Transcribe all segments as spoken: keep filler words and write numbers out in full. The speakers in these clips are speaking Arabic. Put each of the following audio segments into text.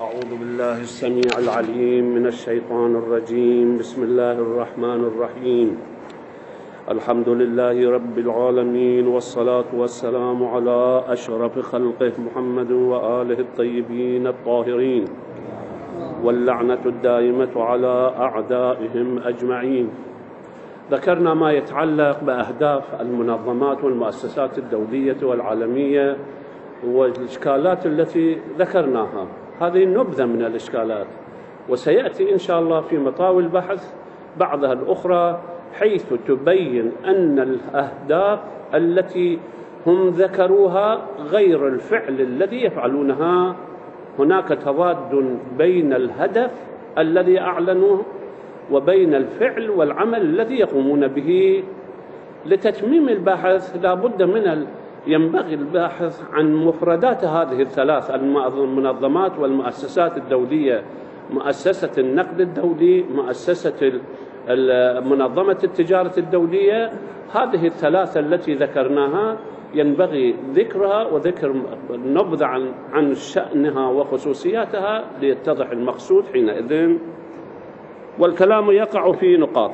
أعوذ بالله السميع العليم من الشيطان الرجيم. بسم الله الرحمن الرحيم. الحمد لله رب العالمين، والصلاة والسلام على أشرف خلقه محمد وآله الطيبين الطاهرين، واللعنة الدائمة على أعدائهم أجمعين. ذكرنا ما يتعلق بأهداف المنظمات والمؤسسات الدولية والعالمية والإشكالات التي ذكرناها. هذه نبذة من الإشكالات، وسيأتي إن شاء الله في مطاوي البحث بعضها الأخرى حيث تبين أن الأهداف التي هم ذكروها غير الفعل الذي يفعلونها. هناك تضاد بين الهدف الذي أعلنوه وبين الفعل والعمل الذي يقومون به. لتتميم البحث لا بد من ال... ينبغي البحث عن مفردات هذه الثلاث المنظمات والمؤسسات الدولية: مؤسسة النقد الدولي، مؤسسة منظمة التجارة الدولية. هذه الثلاثة التي ذكرناها ينبغي ذكرها وذكر نبذة عن عن شأنها وخصوصياتها ليتضح المقصود حينئذ، والكلام يقع في نقاط.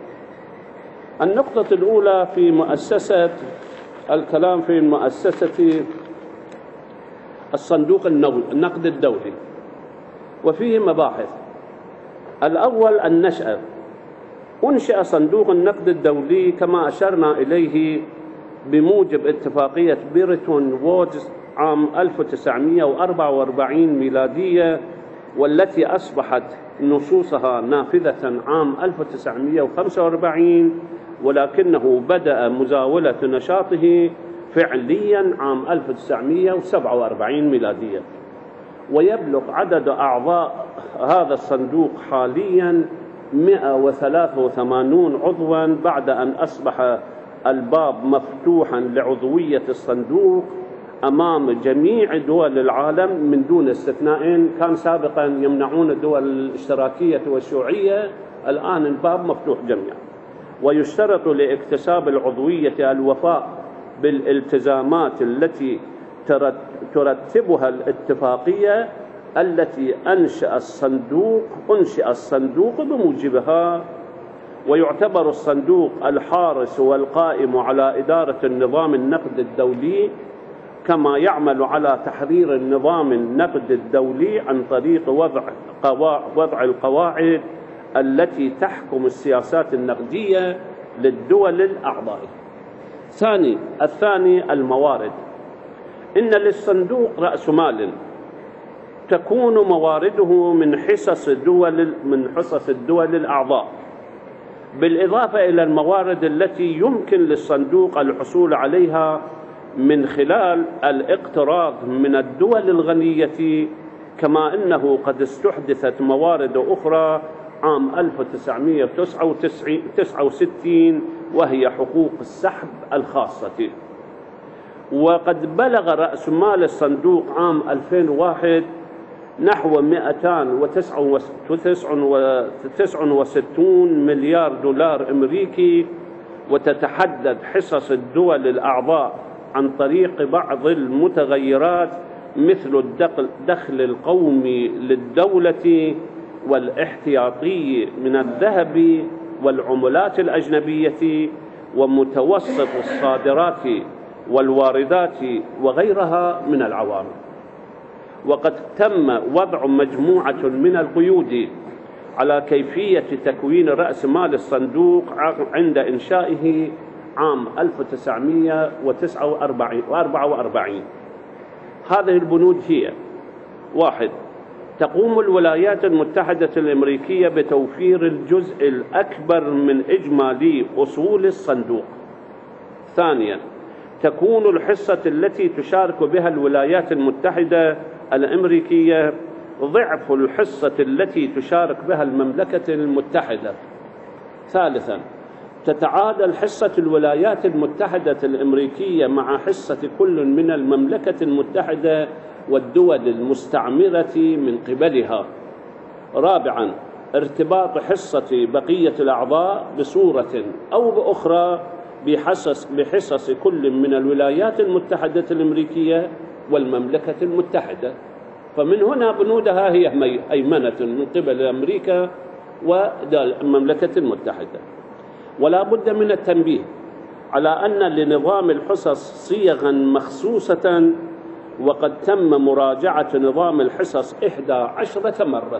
النقطة الأولى في مؤسسة الكلام في مؤسسة الصندوق النقد الدولي، وفيه مباحث. الأول النشأة. أنشأ صندوق النقد الدولي كما أشرنا إليه بموجب اتفاقية بريتون وودز عام ألف وتسعمئة وأربعة وأربعين ميلادية، والتي أصبحت نصوصها نافذة عام ألف وتسعمئة وخمسة وأربعين، ولكنه بدأ مزاولة نشاطه فعليا عام ألف وتسعمئة وسبعة وأربعين ميلادية. ويبلغ عدد أعضاء هذا الصندوق حاليا مئة وثلاثة وثمانين عضوا، بعد أن أصبح الباب مفتوحا لعضوية الصندوق أمام جميع دول العالم من دون استثناء. كان سابقا يمنعون الدول الاشتراكية والشيوعية، الآن الباب مفتوح جميعا. ويشترط لاكتساب العضوية الوفاء بالالتزامات التي ترتبها الاتفاقية التي أنشأ الصندوق أنشأ الصندوق بموجبها. ويعتبر الصندوق الحارس والقائم على إدارة النظام النقد الدولي، كما يعمل على تحرير النظام النقد الدولي عن طريق وضع وضع القواعد التي تحكم السياسات النقدية للدول الأعضاء. ثاني الثاني الموارد. إن للصندوق رأس مال تكون موارده من حصص الدول من حصص الدول الأعضاء، بالإضافة إلى الموارد التي يمكن للصندوق الحصول عليها من خلال الاقتراض من الدول الغنية، كما أنه قد استحدثت موارد أخرى عام ألف وتسعمئة وتسعة وستين، وهي حقوق السحب الخاصة. وقد بلغ رأس مال الصندوق عام ألفين وواحد نحو مئتين وتسعة وستين مليار دولار أمريكي. وتتحدد حصص الدول الأعضاء عن طريق بعض المتغيرات مثل الدخل القومي للدولة والاحتياطي من الذهب والعملات الأجنبية ومتوسط الصادرات والواردات وغيرها من العوامل. وقد تم وضع مجموعة من القيود على كيفية تكوين رأس مال الصندوق عند إنشائه عام ألف وتسعمئة وتسعة وأربعة وأربعين. هذه البنود هي: واحد، تقوم الولايات المتحدة الأمريكية بتوفير الجزء الأكبر من إجمالي أصول الصندوق. ثانيا، تكون الحصة التي تشارك بها الولايات المتحدة الأمريكية ضعف الحصة التي تشارك بها المملكة المتحدة. ثالثا، تتعادل حصة الولايات المتحدة الأمريكية مع حصة كل من المملكة المتحدة والدول المستعمرة من قبلها. رابعا، ارتباط حصة بقية الأعضاء بصورة أو بأخرى بحصص, بحصص كل من الولايات المتحدة الأمريكية والمملكة المتحدة. فمن هنا بنودها هي هيمنة من قبل أمريكا والمملكة المتحدة. ولا بد من التنبيه على أن لنظام الحصص صيغا مخصوصة، وقد تم مراجعة نظام الحصص إحدى عشرة مرة.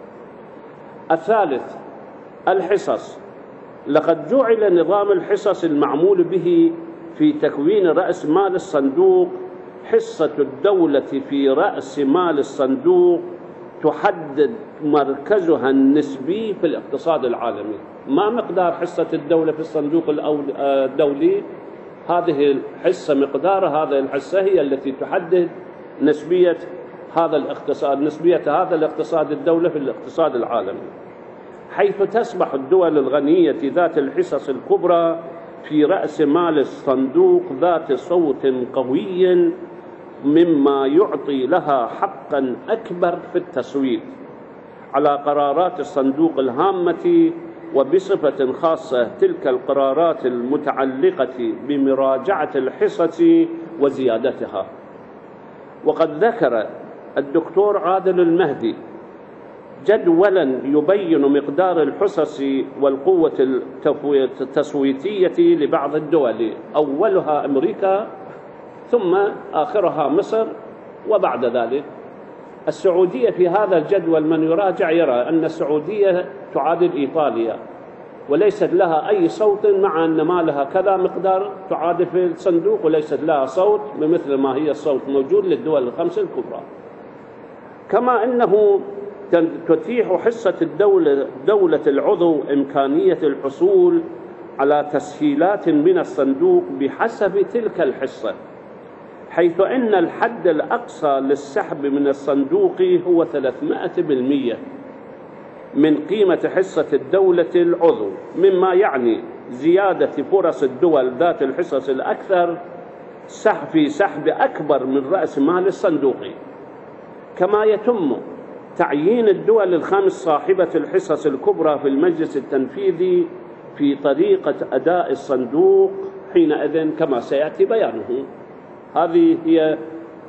الثالث، الحصص. لقد جعل نظام الحصص المعمول به في تكوين رأس مال الصندوق حصة الدولة في رأس مال الصندوق تحدد مركزها النسبي في الاقتصاد العالمي. ما مقدار حصة الدولة في الصندوق الدولي؟ هذه الحصة مقدار هذه الحصة هي التي تحدد نسبية هذا الاقتصاد نسبية هذا الاقتصاد الدولة في الاقتصاد العالمي، حيث تصبح الدول الغنية ذات الحصص الكبرى في رأس مال الصندوق ذات صوت قوي، مما يعطي لها حقا أكبر في التصويت على قرارات الصندوق الهامة، وبصفة خاصة تلك القرارات المتعلقة بمراجعة الحصص وزيادتها. وقد ذكر الدكتور عادل المهدي جدولا يبين مقدار الحصص والقوة التصويتية لبعض الدول، أولها أمريكا ثم آخرها مصر وبعد ذلك السعودية. في هذا الجدول من يراجع يرى أن السعودية تعادل إيطاليا وليست لها أي صوت، مع أن ما لها كذا مقدار تعادل في الصندوق وليست لها صوت بمثل ما هي الصوت موجود للدول الخمس الكبرى. كما أنه تتيح حصة الدولة دولة العضو إمكانية الحصول على تسهيلات من الصندوق بحسب تلك الحصة، حيث أن الحد الأقصى للسحب من الصندوق هو ثلاثمائة بالمئة من قيمة حصة الدولة العضو، مما يعني زيادة فرص الدول ذات الحصص الأكثر في سحب أكبر من رأس مال الصندوق. كما يتم تعيين الدول الخمس صاحبة الحصص الكبرى في المجلس التنفيذي في طريقة أداء الصندوق حينئذ كما سيأتي بيانه. هذه هي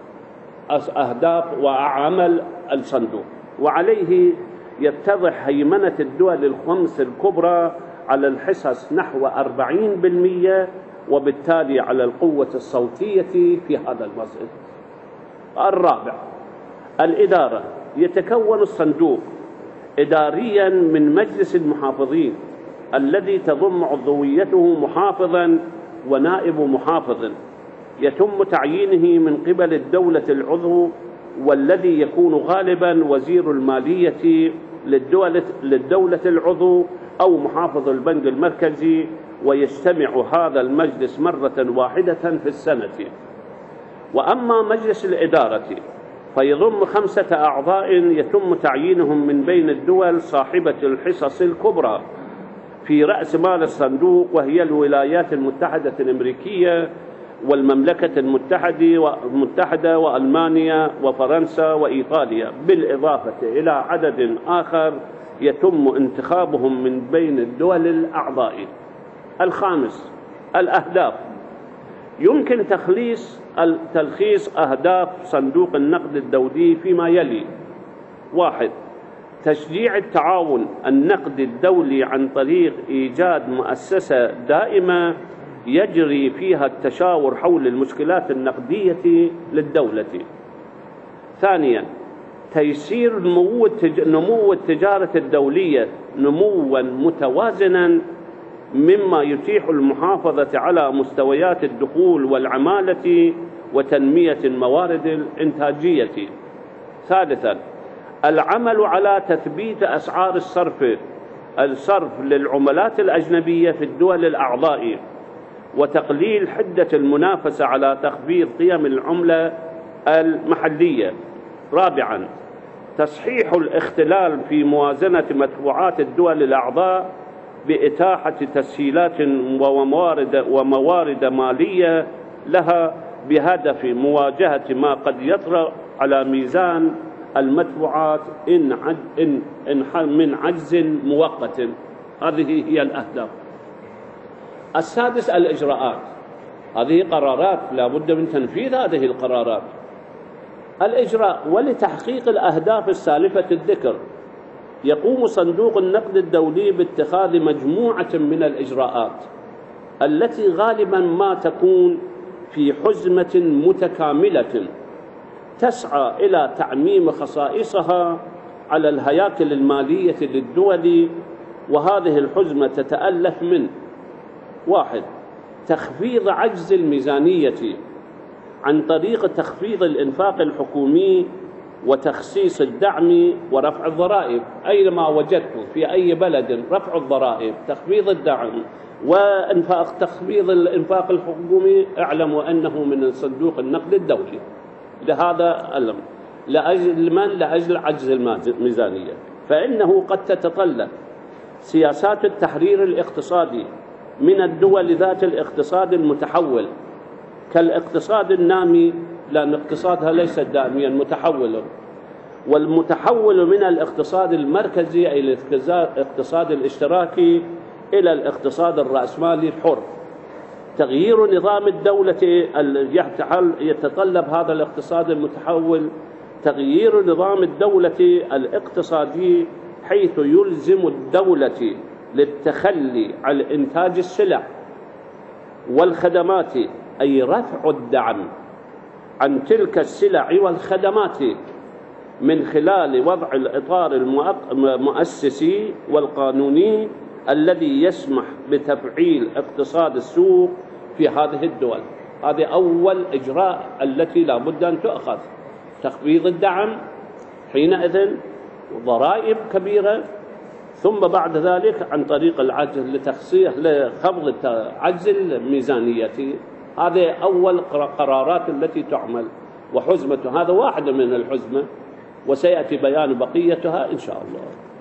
أهداف وعمل الصندوق، وعليه يتضح هيمنة الدول الخمس الكبرى على الحصص نحو أربعين بالمئة، وبالتالي على القوة الصوتية في هذا المسألة. الرابع، الإدارة. يتكون الصندوق إداريا من مجلس المحافظين الذي تضم عضويته محافظا ونائب محافظ، يتم تعيينه من قبل الدولة العضو، والذي يكون غالبا وزير المالية للدولة, للدولة العضو أو محافظ البنك المركزي، ويجتمع هذا المجلس مرة واحدة في السنة. وأما مجلس الإدارة فيضم خمسة أعضاء يتم تعيينهم من بين الدول صاحبة الحصص الكبرى في رأس مال الصندوق، وهي الولايات المتحدة الأمريكية والمملكة المتحدة وألمانيا وفرنسا وإيطاليا، بالإضافة إلى عدد آخر يتم انتخابهم من بين الدول الأعضاء. الخامس، الأهداف. يمكن تخليص تلخيص أهداف صندوق النقد الدولي فيما يلي: واحد، تشجيع التعاون النقدي الدولي عن طريق إيجاد مؤسسة دائمة يجري فيها التشاور حول المشكلات النقدية للدولة. ثانيا، تيسير نمو التجارة الدولية نموا متوازنا، مما يتيح المحافظة على مستويات الدخول والعمالة وتنمية الموارد الإنتاجية. ثالثا، العمل على تثبيت أسعار الصرف الصرف للعملات الأجنبية في الدول الأعضاء، وتقليل حدة المنافسة على تخفيض قيم العملة المحلية. رابعا، تصحيح الاختلال في موازنة مدفوعات الدول الأعضاء بإتاحة تسهيلات وموارد, وموارد مالية لها بهدف مواجهة ما قد يطرأ على ميزان المدفوعات إن إن إن من عجز مؤقت. هذه هي الأهداف. السادس، الإجراءات. هذه قرارات لا بد من تنفيذ هذه القرارات. الإجراء. ولتحقيق الأهداف السالفة الذكر يقوم صندوق النقد الدولي باتخاذ مجموعة من الإجراءات التي غالبا ما تكون في حزمة متكاملة تسعى إلى تعميم خصائصها على الهياكل المالية للدول. وهذه الحزمة تتألف من: واحد، تخفيض عجز الميزانية عن طريق تخفيض الإنفاق الحكومي وتخصيص الدعم ورفع الضرائب. أينما وجدت في أي بلد رفع الضرائب، تخفيض الدعم وإنفاق تخفيض الإنفاق الحكومي، اعلموا أنه من صندوق النقد الدولي. لهذا الأمر لأجل من؟ لأجل عجز الميزانية. فإنه قد تتطلب سياسات التحرير الاقتصادي من الدول ذات الاقتصاد المتحول كالاقتصاد النامي، لأن اقتصادها ليس دائميا متحول، والمتحول من الاقتصاد المركزي أي الاقتصاد الاشتراكي إلى الاقتصاد الرأسمالي الحر. تغيير نظام الدولة يتطلب هذا الاقتصاد المتحول تغيير نظام الدولة الاقتصادي، حيث يلزم الدولة للتخلي عن إنتاج السلع والخدمات، أي رفع الدعم عن تلك السلع والخدمات من خلال وضع الإطار المؤسسي والقانوني الذي يسمح بتفعيل اقتصاد السوق في هذه الدول. هذه أول إجراء التي لا بد أن تؤخذ، تخفيض الدعم حينئذ، ضرائب كبيرة، ثم بعد ذلك عن طريق العجز لتخصيص لخفض عجز الميزانية. هذه أول قرارات التي تعمل. وحزمة هذا واحدة من الحزمة، وسيأتي بيان بقيتها إن شاء الله.